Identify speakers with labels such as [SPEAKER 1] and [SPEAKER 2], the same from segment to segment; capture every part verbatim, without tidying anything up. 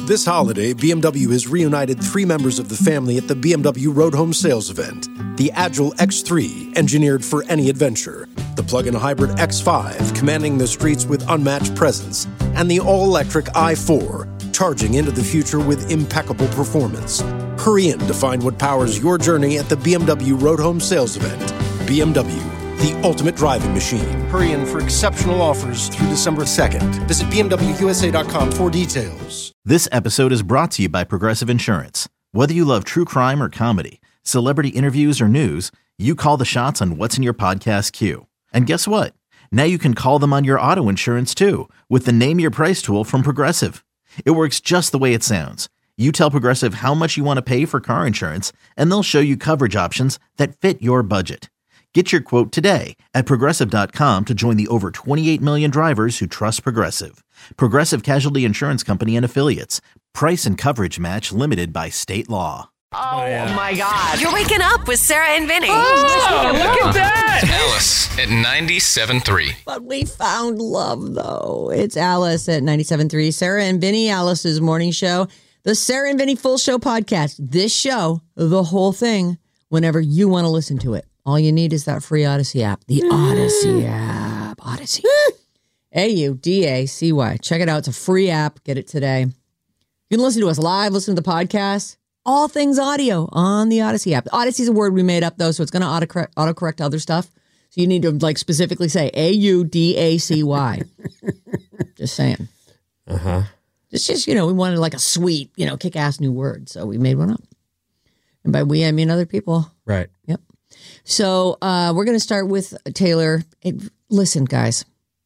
[SPEAKER 1] This holiday, B M W has reunited three members of the family at the B M W Road Home Sales event. The Agile X three, engineered for any adventure. The plug-in hybrid X five, commanding the streets with unmatched presence. And the all-electric i four, charging into the future with impeccable performance. Hurry in to find what powers your journey at the B M W Road Home Sales event. B M W, the ultimate driving machine. Hurry in for exceptional offers through December second. Visit B M W U S A dot com for details.
[SPEAKER 2] This episode is brought to you by Progressive Insurance. Whether you love true crime or comedy, celebrity interviews or news, you call the shots on what's in your podcast queue. And guess what? Now you can call them on your auto insurance too with the Name Your Price tool from Progressive. It works just the way it sounds. You tell Progressive how much you want to pay for car insurance, and they'll show you coverage options that fit your budget. Get your quote today at Progressive dot com to join the over twenty-eight million drivers who trust Progressive. Progressive Casualty Insurance Company and Affiliates. Price and coverage match limited by state law.
[SPEAKER 3] Oh, yeah. My God.
[SPEAKER 4] You're waking up with Sarah and Vinny.
[SPEAKER 3] Oh, look at that.
[SPEAKER 5] Alice at ninety-seven point three.
[SPEAKER 6] But we found love, though. It's Alice at ninety-seven point three. Sarah and Vinny, Alice's morning show. The Sarah and Vinny Full Show podcast. This show, the whole thing, whenever you want to listen to it. All you need is that free Odyssey app. The Odyssey app. Odyssey. A U D A C Y. Check it out. It's a free app. Get it today. You can listen to us live, listen to the podcast. All things audio on the Odyssey app. Odyssey is a word we made up, though, so it's going to autocorrect, autocorrect other stuff. So you need to like specifically say A U D A C Y. Just saying.
[SPEAKER 3] Uh-huh.
[SPEAKER 6] It's just, you know, we wanted like a sweet, you know, kick-ass new word. So we made one up. And by we, I mean other people.
[SPEAKER 3] Right.
[SPEAKER 6] Yep. So uh, we're going to start with Taylor. It, listen, guys,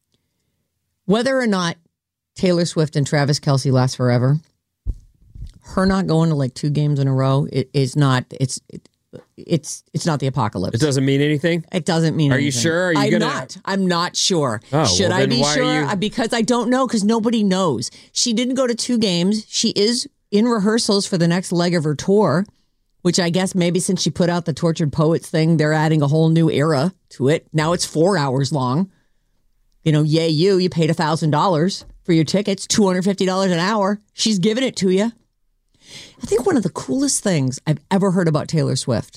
[SPEAKER 6] whether or not Taylor Swift and Travis Kelce last forever, her not going to like two games in a row it is not. It's it, it's it's not the apocalypse.
[SPEAKER 3] It doesn't mean anything.
[SPEAKER 6] It doesn't mean.
[SPEAKER 3] Are
[SPEAKER 6] anything.
[SPEAKER 3] you sure? Are you
[SPEAKER 6] I'm
[SPEAKER 3] gonna...
[SPEAKER 6] not. I'm not sure.
[SPEAKER 3] Oh,
[SPEAKER 6] Should
[SPEAKER 3] well,
[SPEAKER 6] I
[SPEAKER 3] then
[SPEAKER 6] be
[SPEAKER 3] why
[SPEAKER 6] sure?
[SPEAKER 3] are you...
[SPEAKER 6] Because I don't know. Because nobody knows. She didn't go to two games. She is in rehearsals for the next leg of her tour. Which I guess maybe since she put out the Tortured Poets thing, they're adding a whole new era to it. Now it's four hours long. You know, yay you, you paid one thousand dollars for your tickets, two hundred fifty dollars an hour. She's giving it to you. I think one of the coolest things I've ever heard about Taylor Swift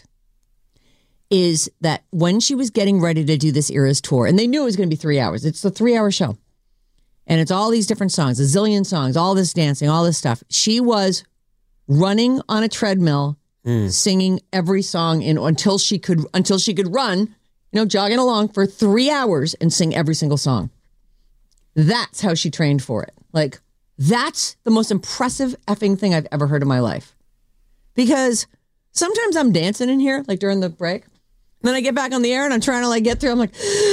[SPEAKER 6] is that when she was getting ready to do this Eras tour, and they knew it was going to be three hours. It's a three-hour show. And it's all these different songs, a zillion songs, all this dancing, all this stuff. She was running on a treadmill, Mm. singing every song in until she could until she could run, you know, jogging along for three hours and sing every single song. That's how she trained for it. Like, that's the most impressive effing thing I've ever heard in my life. Because sometimes I'm dancing in here, like during the break. And then I get back on the air and I'm trying to like get through. I'm like,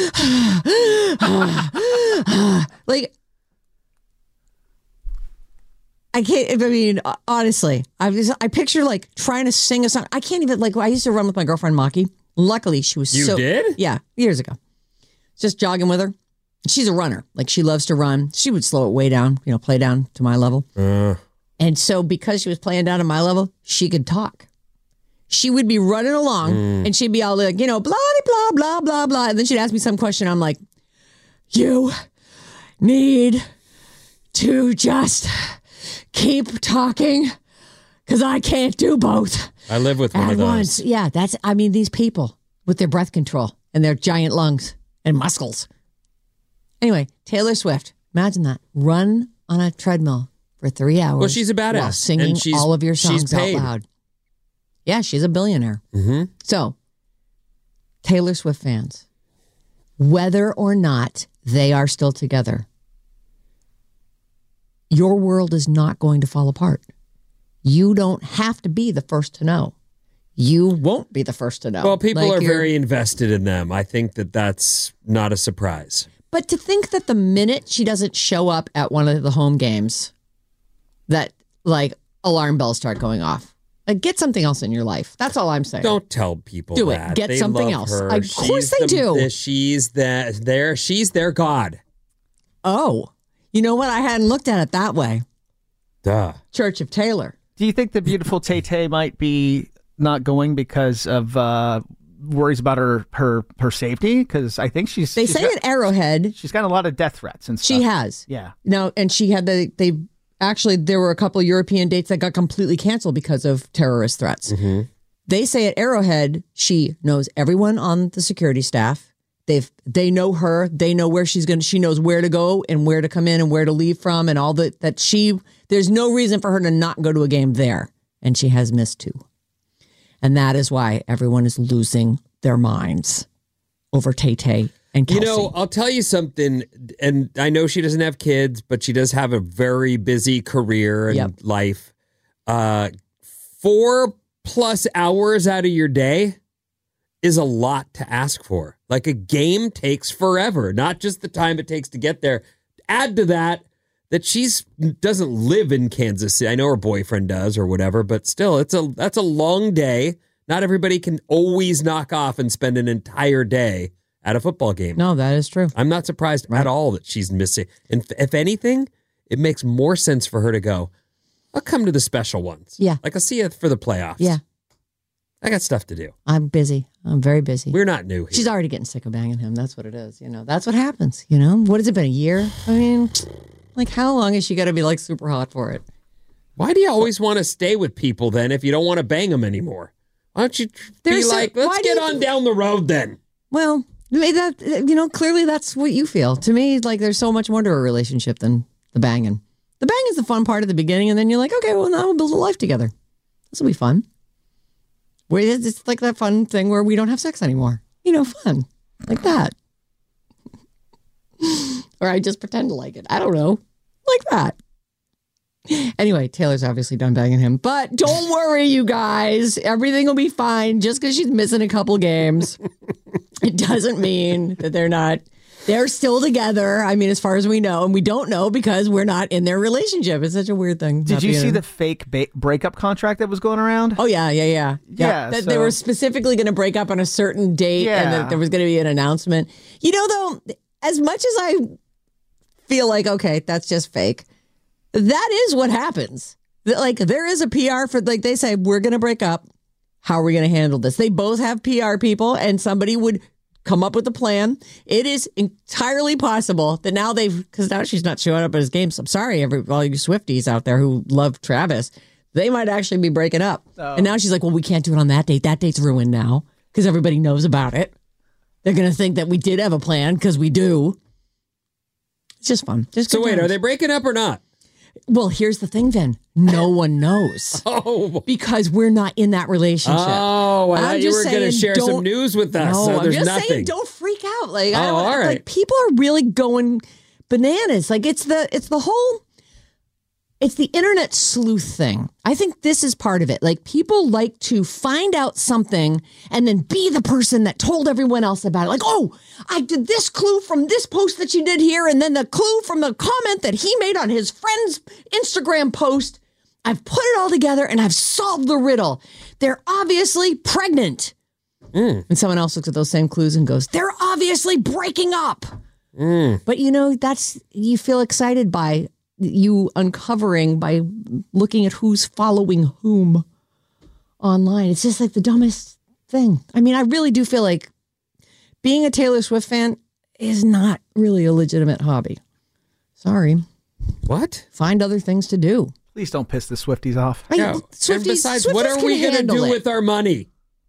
[SPEAKER 6] like, I can't, I mean, honestly, I was, I picture like trying to sing a song. I can't even, like, I used to run with my girlfriend, Maki. Luckily, she was
[SPEAKER 3] you
[SPEAKER 6] so.
[SPEAKER 3] You did?
[SPEAKER 6] Yeah, years ago. Just jogging with her. She's a runner. Like, she loves to run. She would slow it way down, you know, play down to my level. Uh. And so because she was playing down to my level, she could talk. She would be running along mm. and she'd be all like, you know, blah, blah, blah, blah, blah. And then she'd ask me some question. I'm like, you need to just keep talking because I can't do both.
[SPEAKER 3] I live with one
[SPEAKER 6] at
[SPEAKER 3] of those.
[SPEAKER 6] Once. Yeah, that's, I mean, these people with their breath control and their giant lungs and muscles. Anyway, Taylor Swift, imagine that. Run on a treadmill for three hours.
[SPEAKER 3] Well, she's a badass.
[SPEAKER 6] While singing all of your songs out loud. Yeah, she's a billionaire.
[SPEAKER 3] Mm-hmm.
[SPEAKER 6] So, Taylor Swift fans, whether or not they are still together, your world is not going to fall apart. You don't have to be the first to know. You won't be the first to know.
[SPEAKER 3] Well, people
[SPEAKER 6] like
[SPEAKER 3] are very invested in them. I think that that's not a surprise.
[SPEAKER 6] But to think that the minute she doesn't show up at one of the home games, that like alarm bells start going off. Like, get something else in your life. That's all I'm saying.
[SPEAKER 3] Don't tell people
[SPEAKER 6] do
[SPEAKER 3] that.
[SPEAKER 6] it. Get
[SPEAKER 3] they
[SPEAKER 6] something
[SPEAKER 3] love
[SPEAKER 6] else.
[SPEAKER 3] Her.
[SPEAKER 6] Of
[SPEAKER 3] she's
[SPEAKER 6] course they
[SPEAKER 3] the,
[SPEAKER 6] do.
[SPEAKER 3] The, she's the, their, she's their god.
[SPEAKER 6] Oh, you know what? I hadn't looked at it that way.
[SPEAKER 3] Duh.
[SPEAKER 6] Church of Taylor.
[SPEAKER 7] Do you think the beautiful Tay Tay might be not going because of uh, worries about her her, her safety? Because I think she's.
[SPEAKER 6] They
[SPEAKER 7] she's
[SPEAKER 6] say
[SPEAKER 7] got,
[SPEAKER 6] at Arrowhead.
[SPEAKER 7] She's got a lot of death threats and stuff.
[SPEAKER 6] She has.
[SPEAKER 7] Yeah.
[SPEAKER 6] No, and she had the they actually, there were a couple European dates that got completely canceled because of terrorist threats.
[SPEAKER 3] Mm-hmm.
[SPEAKER 6] They say at Arrowhead, she knows everyone on the security staff. They've they know her. They know where she's going to, she knows where to go and where to come in and where to leave from and all that, that she, there's no reason for her to not go to a game there. And she has missed two. And that is why everyone is losing their minds over Tay-Tay and Kelsey.
[SPEAKER 3] You know, I'll tell you something, and I know she doesn't have kids, but she does have a very busy career and
[SPEAKER 6] Yep.
[SPEAKER 3] life. Uh, four plus hours out of your day is a lot to ask for. Like, a game takes forever, not just the time it takes to get there. Add to that that she's doesn't live in Kansas City. I know her boyfriend does or whatever, but still, it's a that's a long day. Not everybody can always knock off and spend an entire day at a football game.
[SPEAKER 6] No, that is true.
[SPEAKER 3] I'm not surprised
[SPEAKER 6] Right.
[SPEAKER 3] at all that she's missing. And if anything, it makes more sense for her to go, I'll come to the special ones.
[SPEAKER 6] Yeah.
[SPEAKER 3] Like, I'll see you for the playoffs.
[SPEAKER 6] Yeah.
[SPEAKER 3] I got stuff to do.
[SPEAKER 6] I'm busy. I'm very busy.
[SPEAKER 3] We're not new here.
[SPEAKER 6] She's already getting sick of banging him. That's what it is. You know, that's what happens. You know, what has it been, a year? I mean, like, how long is she got to be like super hot for it?
[SPEAKER 3] Why do you always want to stay with people then if you don't want to bang them anymore? Why don't you
[SPEAKER 6] There's
[SPEAKER 3] be
[SPEAKER 6] some-
[SPEAKER 3] like,
[SPEAKER 6] why
[SPEAKER 3] let's
[SPEAKER 6] do
[SPEAKER 3] get
[SPEAKER 6] you
[SPEAKER 3] on
[SPEAKER 6] th-
[SPEAKER 3] down the road then?
[SPEAKER 6] Well, maybe that, you know, clearly that's what you feel. To me, like, there's so much more to a relationship than the banging. The bang is the fun part at the beginning, and then you're like, okay, well, now we'll build a life together. This will be fun. Where it's it's like that fun thing where we don't have sex anymore. You know, fun. Like that. Or I just pretend to like it. I don't know. Like that. Anyway, Taylor's obviously done banging him. But don't worry, you guys. Everything will be fine. Just because she's missing a couple games, it doesn't mean that they're not. They're still together. I mean, as far as we know. And we don't know because we're not in their relationship. It's such a weird thing.
[SPEAKER 7] Did
[SPEAKER 6] not
[SPEAKER 7] you
[SPEAKER 6] being
[SPEAKER 7] see
[SPEAKER 6] in-
[SPEAKER 7] the fake ba- breakup contract that was going around?
[SPEAKER 6] Oh, yeah, yeah, yeah.
[SPEAKER 7] Yeah,
[SPEAKER 6] That
[SPEAKER 7] so-
[SPEAKER 6] they were specifically going to break up on a certain date and
[SPEAKER 7] Yeah.
[SPEAKER 6] that there was going to be an announcement. You know, though, as much as I feel like, okay, that's just fake, that is what happens. That, like, there is a P R for, like, they say, we're going to break up. How are we going to handle this? They both have P R people, and somebody would come up with a plan. It is entirely possible that now they've, because now she's not showing up at his games. I'm sorry, every all you Swifties out there who love Travis, they might actually be breaking up.
[SPEAKER 7] Oh.
[SPEAKER 6] And now she's like, well, we can't do it on that date. That date's ruined now because everybody knows about it. They're going to think that we did have a plan because we do. It's just fun. Just
[SPEAKER 3] So
[SPEAKER 6] good
[SPEAKER 3] wait,
[SPEAKER 6] times.
[SPEAKER 3] are they breaking up or not?
[SPEAKER 6] Well, here's the thing, Vin. No one knows
[SPEAKER 3] Oh,
[SPEAKER 6] because we're not in that relationship.
[SPEAKER 3] oh I
[SPEAKER 6] I'm
[SPEAKER 3] thought you
[SPEAKER 6] just
[SPEAKER 3] were going to
[SPEAKER 6] saying,
[SPEAKER 3] share some
[SPEAKER 6] don't-
[SPEAKER 3] news with us.
[SPEAKER 6] No,
[SPEAKER 3] so
[SPEAKER 6] I'm
[SPEAKER 3] there's
[SPEAKER 6] just
[SPEAKER 3] nothing.
[SPEAKER 6] saying, don't freak out. Like, I
[SPEAKER 3] Oh,
[SPEAKER 6] don't,
[SPEAKER 3] all right.
[SPEAKER 6] like, people are really going bananas. Like, it's the it's the whole it's the internet sleuth thing. I think this is part of it. Like, people like to find out something and then be the person that told everyone else about it. Like, oh, I did this clue from this post that you did here, and then the clue from the comment that he made on his friend's Instagram post. I've put it all together and I've solved the riddle. They're obviously pregnant.
[SPEAKER 3] Mm.
[SPEAKER 6] And someone else looks at those same clues and goes, they're obviously breaking up.
[SPEAKER 3] Mm.
[SPEAKER 6] But, you know, that's, you feel excited by you uncovering by looking at who's following whom online. It's just like the dumbest thing. I mean, I really do feel like being a Taylor Swift fan is not really a legitimate hobby. Sorry.
[SPEAKER 3] What?
[SPEAKER 6] Find other things to do.
[SPEAKER 7] Please don't piss the Swifties off.
[SPEAKER 6] I-
[SPEAKER 3] Yeah. And
[SPEAKER 6] Swifties-
[SPEAKER 3] besides, what
[SPEAKER 6] Swifties
[SPEAKER 3] are we
[SPEAKER 6] can
[SPEAKER 3] going to
[SPEAKER 6] handle
[SPEAKER 3] do
[SPEAKER 6] it.
[SPEAKER 3] with our money?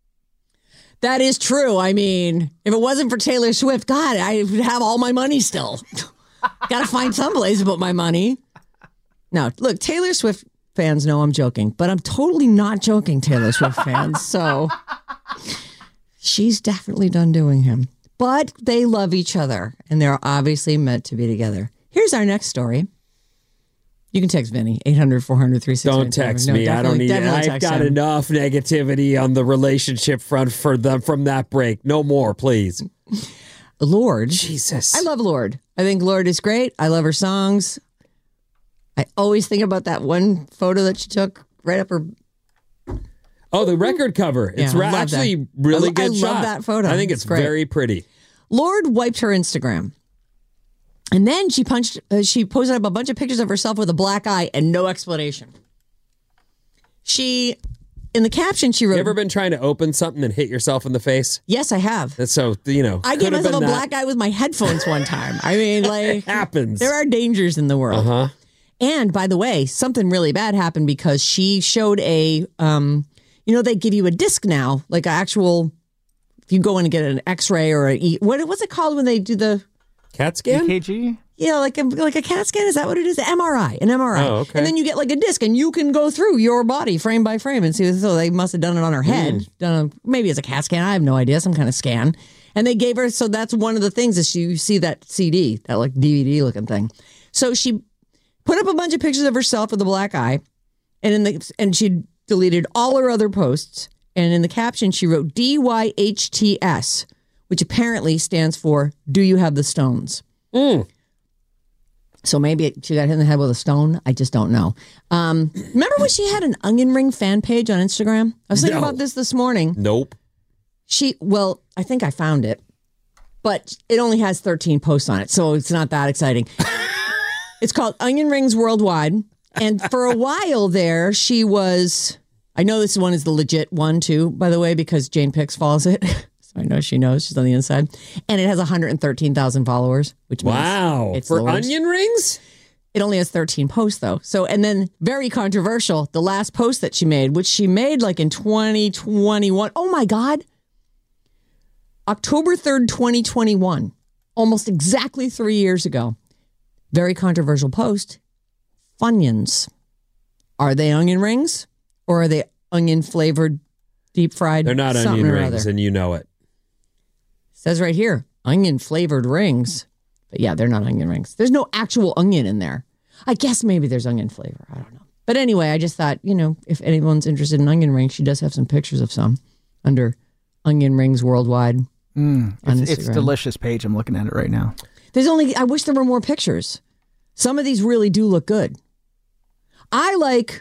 [SPEAKER 6] That is true. I mean, if it wasn't for Taylor Swift, God, I would have all my money still. Got to find some place to put my money. No, look, Taylor Swift fans know I'm joking, but I'm totally not joking, Taylor Swift fans. So she's definitely done doing him. But they love each other, and they're obviously meant to be together. Here's our next story. You can text Vinny, eight hundred, four hundred, three six nine.
[SPEAKER 3] Don't text me. I don't need it. I've got
[SPEAKER 6] him.
[SPEAKER 3] enough negativity on the relationship front for them from that break. No more, please.
[SPEAKER 6] Lord.
[SPEAKER 3] Jesus.
[SPEAKER 6] I love Lord. I think Lord is great. I love her songs. I always think about that one photo that she took right up her.
[SPEAKER 3] Oh, the record cover. It's
[SPEAKER 6] Yeah, I
[SPEAKER 3] ra-
[SPEAKER 6] love
[SPEAKER 3] actually
[SPEAKER 6] that.
[SPEAKER 3] really
[SPEAKER 6] I-
[SPEAKER 3] good
[SPEAKER 6] I love
[SPEAKER 3] shot.
[SPEAKER 6] that photo.
[SPEAKER 3] I think
[SPEAKER 6] It's
[SPEAKER 3] it's,
[SPEAKER 6] great.
[SPEAKER 3] very pretty.
[SPEAKER 6] Lord wiped her Instagram. And then she punched, uh, she posted up a bunch of pictures of herself with a black eye and no explanation. She, in the caption, she wrote,
[SPEAKER 3] You ever been trying to open something and hit yourself in the face?
[SPEAKER 6] yes, I have.
[SPEAKER 3] That's so, you know.
[SPEAKER 6] I
[SPEAKER 3] could
[SPEAKER 6] gave
[SPEAKER 3] have
[SPEAKER 6] myself a
[SPEAKER 3] been that.
[SPEAKER 6] black eye with my headphones one time. I mean, like,
[SPEAKER 3] Happens.
[SPEAKER 6] there are dangers in the world.
[SPEAKER 3] Uh-huh.
[SPEAKER 6] And by the way, something really bad happened because she showed a, um, you know, they give you a disc now, like an actual, if you go in and get an x-ray or a, E- what what's it called when they do the?
[SPEAKER 3] CAT scan?
[SPEAKER 7] E K G?
[SPEAKER 6] Yeah, like a, like a CAT scan. Is that what it is? An M R I, an M R I.
[SPEAKER 3] Oh, okay.
[SPEAKER 6] And then you get like a disc and you can go through your body frame by frame and see. So they must have done it on her head.
[SPEAKER 3] Mm.
[SPEAKER 6] Done a, maybe it's a CAT scan. I have no idea. Some kind of scan. And they gave her, so that's one of the things is you see that C D, that like D V D looking thing. So she put up a bunch of pictures of herself with a black eye, and in the and she deleted all her other posts. And in the caption, she wrote D Y H T S, which apparently stands for "Do you have the stones?"
[SPEAKER 3] Mm.
[SPEAKER 6] So maybe it, she got hit in the head with a stone. I just don't know. Um, remember when she had an onion ring fan page on Instagram? I was thinking
[SPEAKER 3] No.
[SPEAKER 6] about this this morning.
[SPEAKER 3] Nope.
[SPEAKER 6] She, well, I think I found it, but it only has thirteen posts on it, so it's not that exciting. It's called Onion Rings Worldwide. And for a while there, she was, I know this one is the legit one too, by the way, because Jane Pix follows it. So I know she knows she's on the inside. And it has one hundred thirteen thousand followers, which means
[SPEAKER 3] Wow.
[SPEAKER 6] it's
[SPEAKER 3] For
[SPEAKER 6] the worst.
[SPEAKER 3] onion rings?
[SPEAKER 6] It only has thirteen posts though. So, and then very controversial, the last post that she made, which she made like in twenty twenty-one. Oh my God. October third, twenty twenty-one, almost exactly three years ago. Very controversial post. Funyuns. Are they onion rings or are they onion flavored, deep fried?
[SPEAKER 3] They're not
[SPEAKER 6] something
[SPEAKER 3] onion
[SPEAKER 6] or
[SPEAKER 3] rings,
[SPEAKER 6] other?
[SPEAKER 3] and you know it.
[SPEAKER 6] Says right here, onion flavored rings. But yeah, they're not onion rings. There's no actual onion in there. I guess maybe there's onion flavor. I don't know. But anyway, I just thought, you know, if anyone's interested in onion rings, she does have some pictures of some under Onion Rings Worldwide.
[SPEAKER 7] Mm,
[SPEAKER 6] on
[SPEAKER 7] it's, it's
[SPEAKER 6] Instagram.
[SPEAKER 7] delicious page. I'm looking at it right now.
[SPEAKER 6] There's only, I wish there were more pictures. Some of these really do look good. I like,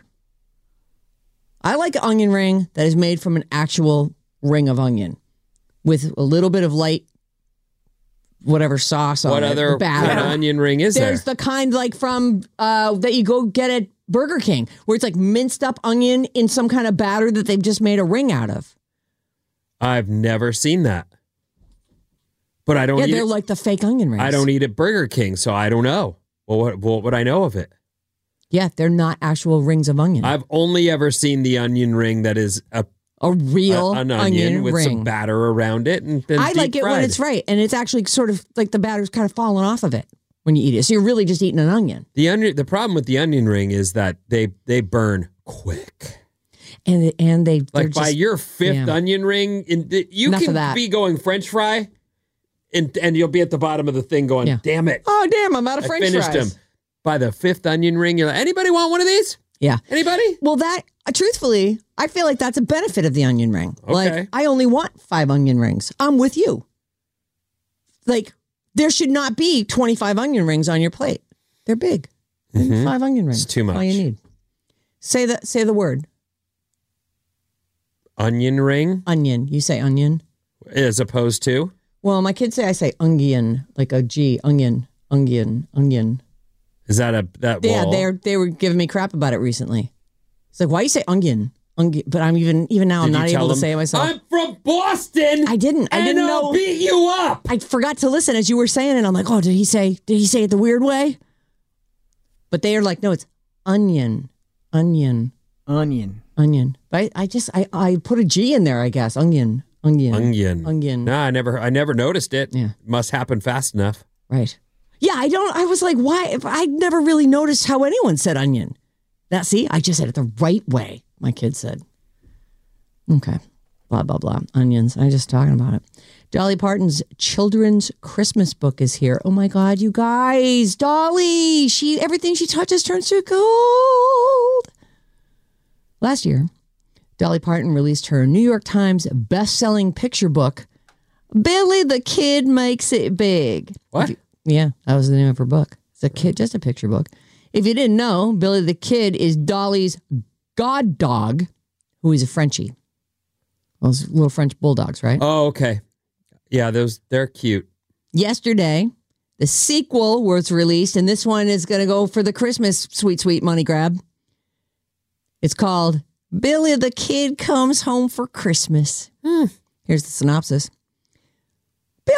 [SPEAKER 6] I like an onion ring that is made from an actual ring of onion with a little bit of light, whatever sauce on
[SPEAKER 3] What
[SPEAKER 6] it.
[SPEAKER 3] other
[SPEAKER 6] batter.
[SPEAKER 3] kind of onion ring is there?
[SPEAKER 6] There's the kind like from, uh, that you go get at Burger King, where it's like minced up onion in some kind of batter that they've just made a ring out of.
[SPEAKER 3] I've never seen that. But I don't
[SPEAKER 6] Yeah,
[SPEAKER 3] eat
[SPEAKER 6] they're
[SPEAKER 3] it.
[SPEAKER 6] like the fake onion rings.
[SPEAKER 3] I don't eat at Burger King, so I don't know. Well, what, what would I know of it?
[SPEAKER 6] Yeah, they're not actual rings of onion.
[SPEAKER 3] I've only ever seen the onion ring that is a,
[SPEAKER 6] a real
[SPEAKER 3] a- an onion,
[SPEAKER 6] onion,
[SPEAKER 3] with
[SPEAKER 6] ring.
[SPEAKER 3] some batter around it. And then
[SPEAKER 6] I
[SPEAKER 3] deep
[SPEAKER 6] like it when
[SPEAKER 3] fried.
[SPEAKER 6] it's right, and it's actually sort of like the batter's kind of falling off of it when you eat it. So you're really just eating an onion.
[SPEAKER 3] The onion. The problem with the onion ring is that they they burn quick.
[SPEAKER 6] And and they they're
[SPEAKER 3] Like by
[SPEAKER 6] just,
[SPEAKER 3] your fifth
[SPEAKER 6] yeah.
[SPEAKER 3] onion ring, in, you
[SPEAKER 6] Enough of
[SPEAKER 3] can
[SPEAKER 6] that.
[SPEAKER 3] be going French fry, and and you'll be at the bottom of the thing going,
[SPEAKER 6] Yeah.
[SPEAKER 3] "Damn it,
[SPEAKER 6] oh damn, I'm out of
[SPEAKER 3] I
[SPEAKER 6] French
[SPEAKER 3] finished
[SPEAKER 6] fries.
[SPEAKER 3] them." By the fifth onion ring, you're like, "Anybody want one of these?
[SPEAKER 6] Yeah.
[SPEAKER 3] Anybody?"
[SPEAKER 6] Well, that uh, truthfully, I feel like that's a benefit of the onion ring.
[SPEAKER 3] Okay.
[SPEAKER 6] Like I only want five onion rings. I'm with you. Like there should not be twenty-five onion rings on your plate. They're big.
[SPEAKER 3] Mhm.
[SPEAKER 6] Five onion rings.
[SPEAKER 3] It's too
[SPEAKER 6] That's all you
[SPEAKER 3] much.
[SPEAKER 6] need. Say the say the word
[SPEAKER 3] Onion ring,
[SPEAKER 6] onion. You say onion.
[SPEAKER 3] as opposed to
[SPEAKER 6] Well, my kids say I say onion, like a G, onion, onion, onion.
[SPEAKER 3] is that a that
[SPEAKER 6] Yeah,
[SPEAKER 3] wall?
[SPEAKER 6] they they were giving me crap about it recently. It's like, why you say onion? Onion, but I'm even even now I'm
[SPEAKER 3] Did you
[SPEAKER 6] not
[SPEAKER 3] tell
[SPEAKER 6] able to
[SPEAKER 3] them,
[SPEAKER 6] say it myself.
[SPEAKER 3] I'm from Boston.
[SPEAKER 6] I didn't. I
[SPEAKER 3] and
[SPEAKER 6] didn't
[SPEAKER 3] I'll
[SPEAKER 6] know.
[SPEAKER 3] beat you up.
[SPEAKER 6] I forgot to listen as you were saying it. I'm like, oh, did he say? Did he say it the weird way? But they are like, no, it's onion, onion,
[SPEAKER 7] Onion.
[SPEAKER 6] onion. But I, I just I I put a G in there. I guess onion, onion,
[SPEAKER 3] Onion.
[SPEAKER 6] onion.
[SPEAKER 3] No, I never I never noticed it.
[SPEAKER 6] Yeah.
[SPEAKER 3] Must happen fast enough.
[SPEAKER 6] Right. Yeah, I don't. I was like, why? If I never really noticed how anyone said onion. That see, I just said it the right way. My kid said. Okay. Blah blah blah. Onions. I'm just talking about it. Dolly Parton's children's Christmas book is here. Oh my God, you guys! Dolly, she everything she touches turns to gold. Last year, Dolly Parton released her New York Times best-selling picture book, Billy the Kid Makes It Big.
[SPEAKER 3] What?
[SPEAKER 6] Yeah, that was the name of her book. It's a kid, just a picture book. If you didn't know, Billy the Kid is Dolly's god dog, who is a Frenchie. Those little French bulldogs, right?
[SPEAKER 3] Oh, okay. Yeah, those they're cute.
[SPEAKER 6] Yesterday, the sequel was released, and this one is going to go for the Christmas sweet, sweet money grab. It's called Billy the Kid Comes Home for Christmas. Hmm. Here's the synopsis. Billy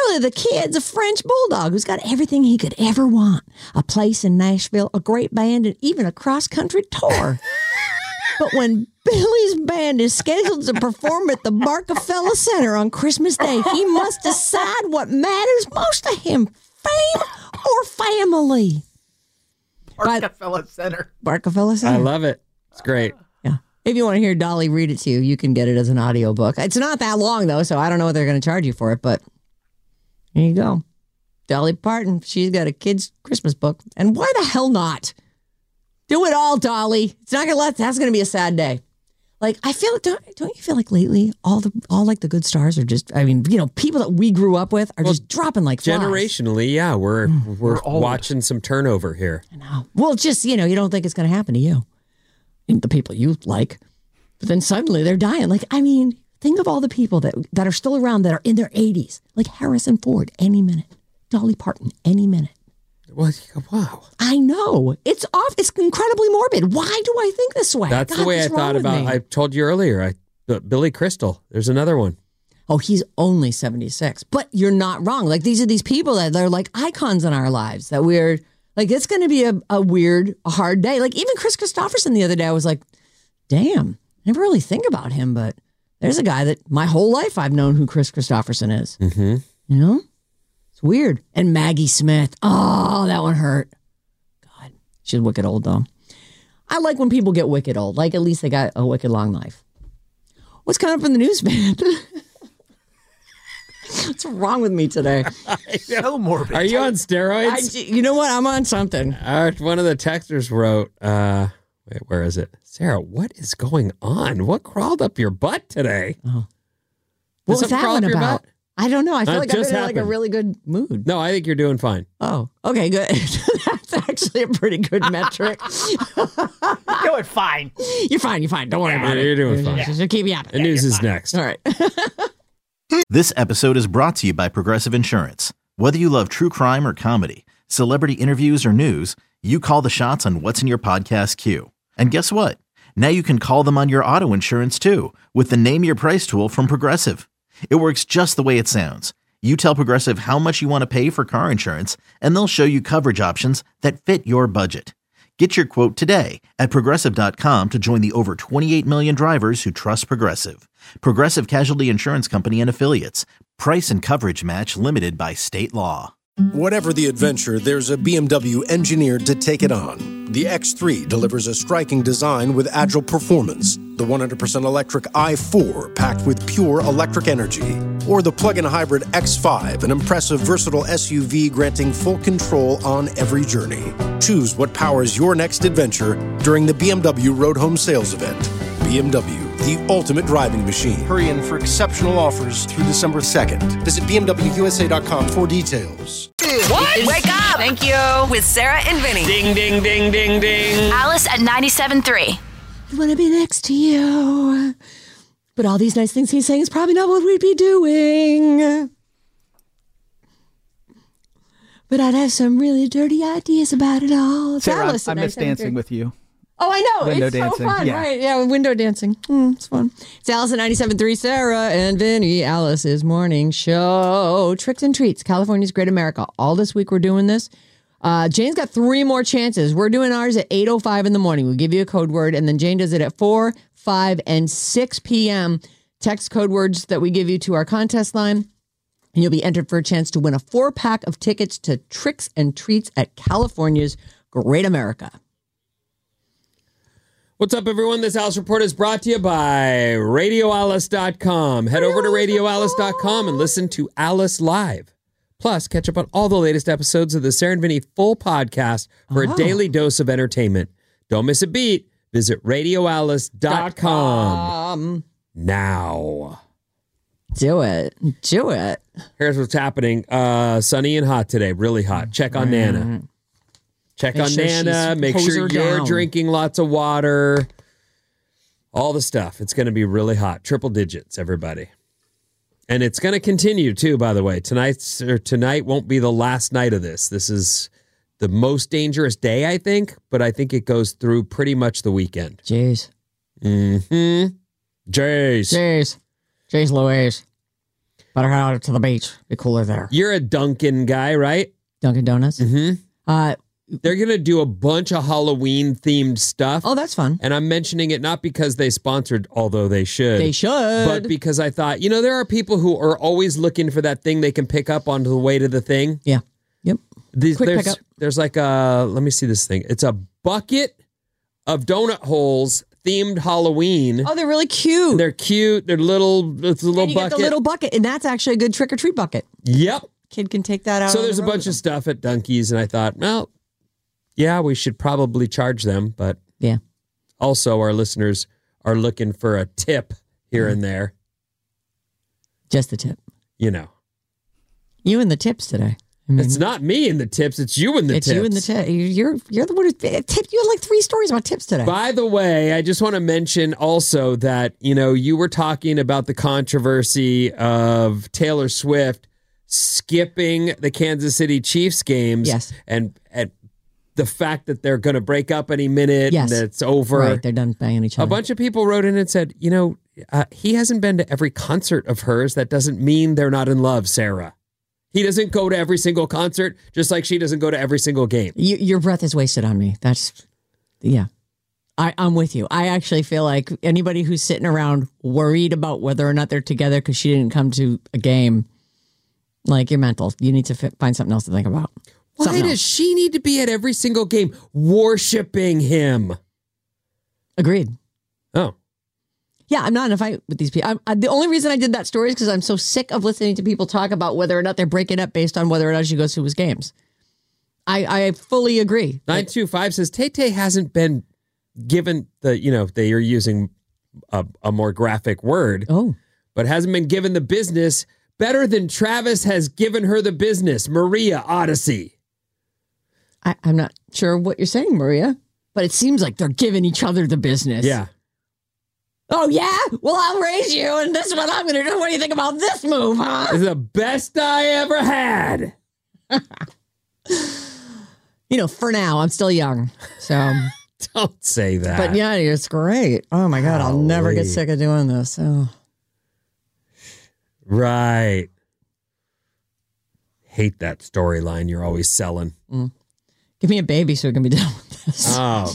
[SPEAKER 6] Charlie the Kid's a French bulldog who's got everything he could ever want. A place in Nashville, a great band, and even a cross-country tour. But when Billy's band is scheduled to perform at the Barkafella Center on Christmas Day, he must decide what matters most to him, fame or family.
[SPEAKER 7] Barkafella Center.
[SPEAKER 6] Barkafella Center.
[SPEAKER 3] I love it. It's great.
[SPEAKER 6] Yeah. If you want to hear Dolly read it to you, you can get it as an audiobook. It's not that long, though, so I don't know what they're going to charge you for it, but here you go. Dolly Parton, she's got a kid's Christmas book. And why the hell not? Do it all, Dolly. It's not gonna let. That's gonna be a sad day. Like I feel. Don't don't you feel like lately all the all like the good stars are just. I mean, you know, people that we grew up with are well, just dropping like flies.
[SPEAKER 3] Generationally, yeah, we're mm, we're, we're watching some turnover here.
[SPEAKER 6] I know. Well, just you know, you don't think it's gonna happen to you, and the people you like, but then suddenly they're dying. Like I mean, think of all the people that that are still around that are in their eighties, like Harrison Ford, any minute, Dolly Parton, any minute.
[SPEAKER 3] Well, wow.
[SPEAKER 6] I know. It's off. It's incredibly morbid. Why do I think this way?
[SPEAKER 3] That's
[SPEAKER 6] God,
[SPEAKER 3] the way I thought about it. I told you earlier. I uh, Billy Crystal. There's another one.
[SPEAKER 6] Oh, he's only seventy-six. But you're not wrong. Like, these are these people that they're like icons in our lives that we're like, it's going to be a, a weird, a hard day. Like, even Chris Christopherson the other day, I was like, damn, I never really think about him. But there's a guy that my whole life I've known who Chris Christopherson is.
[SPEAKER 3] Mm-hmm.
[SPEAKER 6] You know? It's weird. And Maggie Smith. Oh, that one hurt. God, she's wicked old, though. I like when people get wicked old. Like, at least they got a wicked long life. What's coming up in the news, man? What's wrong with me today?
[SPEAKER 7] So morbid.
[SPEAKER 3] Are you on steroids?
[SPEAKER 6] I, you know what? I'm on something.
[SPEAKER 3] Uh, one of the texters wrote, uh, wait, where is it? Sarah, what is going on? What crawled up your butt today?
[SPEAKER 6] Oh. What was that one about? I don't know. I feel
[SPEAKER 3] That
[SPEAKER 6] like I'm
[SPEAKER 3] just
[SPEAKER 6] in like a
[SPEAKER 3] happened.
[SPEAKER 6] really good mood.
[SPEAKER 3] No, I think you're doing fine.
[SPEAKER 6] Oh, okay, good. That's actually a pretty good metric.
[SPEAKER 7] Doing fine.
[SPEAKER 6] You're fine. You're fine. Don't worry
[SPEAKER 3] Yeah,
[SPEAKER 6] about it.
[SPEAKER 3] you're doing fine.
[SPEAKER 6] Just, just keep yapping.
[SPEAKER 3] The news is next.
[SPEAKER 6] All right.
[SPEAKER 2] This episode is brought to you by Progressive Insurance. Whether you love true crime or comedy, celebrity interviews or news, you call the shots on what's in your podcast queue. And guess what? Now you can call them on your auto insurance too with the Name Your Price tool from Progressive. It works just the way it sounds. You tell Progressive how much you want to pay for car insurance, and they'll show you coverage options that fit your budget. Get your quote today at Progressive dot com to join the over twenty-eight million drivers who trust Progressive. Progressive Casualty Insurance Company and Affiliates. Price and coverage match limited by state law.
[SPEAKER 1] Whatever the adventure, there's a B M W engineered to take it on. The X three delivers a striking design with agile performance. The one hundred percent electric i four packed with pure electric energy. Or the plug-in hybrid X five, an impressive, versatile S U V granting full control on every journey. Choose what powers your next adventure during the B M W Road Home Sales Event. B M W, the ultimate driving machine. Hurry in for exceptional offers through December second. Visit B M W U S A dot com for details.
[SPEAKER 4] What? Wake up! Thank you. With Sarah and Vinny.
[SPEAKER 3] Ding, ding, ding, ding, ding.
[SPEAKER 8] Alice at ninety-seven point three.
[SPEAKER 6] I want to be next to you. But all these nice things he's saying is probably not what we'd be doing. But I'd have some really dirty ideas about it all. It's
[SPEAKER 7] Sarah,
[SPEAKER 6] Alice
[SPEAKER 7] I
[SPEAKER 6] at
[SPEAKER 7] miss
[SPEAKER 6] ninety-seven point three.
[SPEAKER 7] dancing with you.
[SPEAKER 6] Oh, I know.
[SPEAKER 7] Window
[SPEAKER 6] it's
[SPEAKER 7] dancing,
[SPEAKER 6] so fun,
[SPEAKER 7] yeah.
[SPEAKER 6] right? Yeah, window dancing. Mm, it's fun. It's Alice at ninety-seven point three. Sarah and Vinny, Alice's morning show. Tricks and Treats, California's Great America. All this week we're doing this. Uh, Jane's got three more chances. We're doing ours at eight oh five in the morning. We'll give you a code word, and then Jane does it at four, five, and six p.m. Text code words that we give you to our contest line, and you'll be entered for a chance to win a four-pack of tickets to Tricks and Treats at California's Great America.
[SPEAKER 3] What's up, everyone? This Alice Report is brought to you by radio alice dot com. Head over to radio alice dot com and listen to Alice Live. Plus, catch up on all the latest episodes of the Sarah and Vinny full podcast for
[SPEAKER 6] Oh.
[SPEAKER 3] a daily dose of entertainment. Don't miss a beat. Visit radio alice dot com
[SPEAKER 6] Um,
[SPEAKER 3] now.
[SPEAKER 6] do it. Do it.
[SPEAKER 3] Here's what's happening. Uh, sunny and hot today. Really hot. Check on Nana. Check
[SPEAKER 6] Make
[SPEAKER 3] on
[SPEAKER 6] sure
[SPEAKER 3] Nana.
[SPEAKER 6] she's-
[SPEAKER 3] Make
[SPEAKER 6] hose
[SPEAKER 3] sure
[SPEAKER 6] her
[SPEAKER 3] you're
[SPEAKER 6] down.
[SPEAKER 3] drinking lots of water. All the stuff. It's going to be really hot. Triple digits, everybody. And it's going to continue, too, by the way. Tonight's, or tonight won't be the last night of this. This is the most dangerous day, I think. But I think it goes through pretty much the weekend.
[SPEAKER 6] Jeez.
[SPEAKER 3] Mm-hmm. Jays.
[SPEAKER 6] Jeez. Jeez Louise. Better head out to the beach. Be cooler there.
[SPEAKER 3] You're a Dunkin' guy, right?
[SPEAKER 6] Dunkin' Donuts.
[SPEAKER 3] Mm-hmm.
[SPEAKER 6] Uh,
[SPEAKER 3] They're going to do a bunch of Halloween-themed stuff.
[SPEAKER 6] oh, that's fun.
[SPEAKER 3] And I'm mentioning it not because they sponsored, although they should.
[SPEAKER 6] They should.
[SPEAKER 3] But because I thought, you know, there are people who are always looking for that thing they can pick up on the way to the thing.
[SPEAKER 6] Yeah. Yep.
[SPEAKER 3] These,
[SPEAKER 6] Quick
[SPEAKER 3] there's,
[SPEAKER 6] pickup.
[SPEAKER 3] there's like a, let me see this thing. It's a bucket of donut holes themed Halloween.
[SPEAKER 6] Oh, they're really cute.
[SPEAKER 3] They're cute. They're little, it's a little
[SPEAKER 6] and you
[SPEAKER 3] bucket.
[SPEAKER 6] get the little bucket, and that's actually a good trick-or-treat bucket.
[SPEAKER 3] Yep.
[SPEAKER 6] Kid can take that out.
[SPEAKER 3] So
[SPEAKER 6] on
[SPEAKER 3] there's
[SPEAKER 6] the
[SPEAKER 3] a
[SPEAKER 6] road
[SPEAKER 3] bunch
[SPEAKER 6] with
[SPEAKER 3] of stuff at Dunkies, and I thought, well, yeah, we should probably charge them, but
[SPEAKER 6] yeah.
[SPEAKER 3] also our listeners are looking for a tip here and there.
[SPEAKER 6] Just the tip.
[SPEAKER 3] You know.
[SPEAKER 6] You and the tips today. I mean,
[SPEAKER 3] It's not me in the tips, it's you in the
[SPEAKER 6] it's
[SPEAKER 3] tips.
[SPEAKER 6] you and the tip. You're you're the one who tip. You had like three stories about tips today.
[SPEAKER 3] By the way, I just want to mention also that, you know, you were talking about the controversy of Taylor Swift skipping the Kansas City Chiefs games.
[SPEAKER 6] Yes.
[SPEAKER 3] And, and the fact that they're going to break up any minute
[SPEAKER 6] Yes.
[SPEAKER 3] and that it's over.
[SPEAKER 6] Right, they're done banging each other.
[SPEAKER 3] A bunch of people wrote in and said, you know, uh, he hasn't been to every concert of hers. That doesn't mean they're not in love, Sarah. He doesn't go to every single concert, just like she doesn't go to every single game.
[SPEAKER 6] You, your breath is wasted on me. That's, yeah. I, I'm with you. I actually feel like anybody who's sitting around worried about whether or not they're together because she didn't come to a game, like, you're mental. You need to fi- find something else to think about.
[SPEAKER 3] Why
[SPEAKER 6] Something
[SPEAKER 3] does
[SPEAKER 6] else.
[SPEAKER 3] she need to be at every single game worshiping him?
[SPEAKER 6] Agreed.
[SPEAKER 3] Oh.
[SPEAKER 6] Yeah, I'm not in a fight with these people. I'm, I, the only reason I did that story is because I'm so sick of listening to people talk about whether or not they're breaking up based on whether or not she goes to his games. I, I fully agree.
[SPEAKER 3] nine two five says Tay Tay hasn't been given the, you know, they are using a, a more graphic word,
[SPEAKER 6] Oh,
[SPEAKER 3] but hasn't been given the business better than Travis has given her the business. Maria Odyssey.
[SPEAKER 6] I, I'm not sure what you're saying, Maria, but it seems like they're giving each other the business.
[SPEAKER 3] Yeah.
[SPEAKER 6] Oh, yeah? Well, I'll raise you, and this is what I'm going to do. What do you think about this move, huh?
[SPEAKER 3] It's the best I ever had.
[SPEAKER 6] You know, for now, I'm still young. So,
[SPEAKER 3] Don't say that.
[SPEAKER 6] but yeah, it's great. Oh, my God. I'll never get
[SPEAKER 3] Golly.
[SPEAKER 6] sick of doing this. Oh.
[SPEAKER 3] Right. Hate that storyline you're always selling.
[SPEAKER 6] Give me a baby so we can be done with this.
[SPEAKER 3] Oh.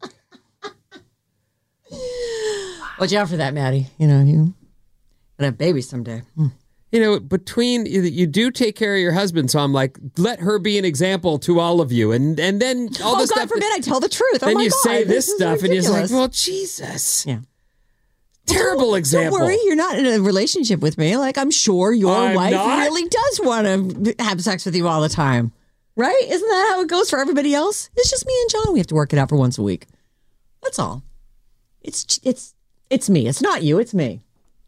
[SPEAKER 6] Watch out for that, Maddie. You know, you gotta have babies someday. Hmm.
[SPEAKER 3] You know, between you, you do take care of your husband, so I'm like, let her be an example to all of you, and and then all
[SPEAKER 6] Oh,
[SPEAKER 3] this
[SPEAKER 6] God
[SPEAKER 3] stuff.
[SPEAKER 6] forbid I tell the truth. Oh,
[SPEAKER 3] then
[SPEAKER 6] my
[SPEAKER 3] you
[SPEAKER 6] God,
[SPEAKER 3] say this,
[SPEAKER 6] is
[SPEAKER 3] stuff, and you're like,
[SPEAKER 6] ridiculous.
[SPEAKER 3] well, Jesus,
[SPEAKER 6] Yeah.
[SPEAKER 3] terrible example.
[SPEAKER 6] Don't worry, you're not in a relationship with me. Like, I'm sure your
[SPEAKER 3] I'm
[SPEAKER 6] wife
[SPEAKER 3] not?
[SPEAKER 6] really does want to have sex with you all the time. Right? Isn't that how it goes for everybody else? It's just me and John. We have to work it out for once a week. That's all. It's it's it's me. It's not you. It's me.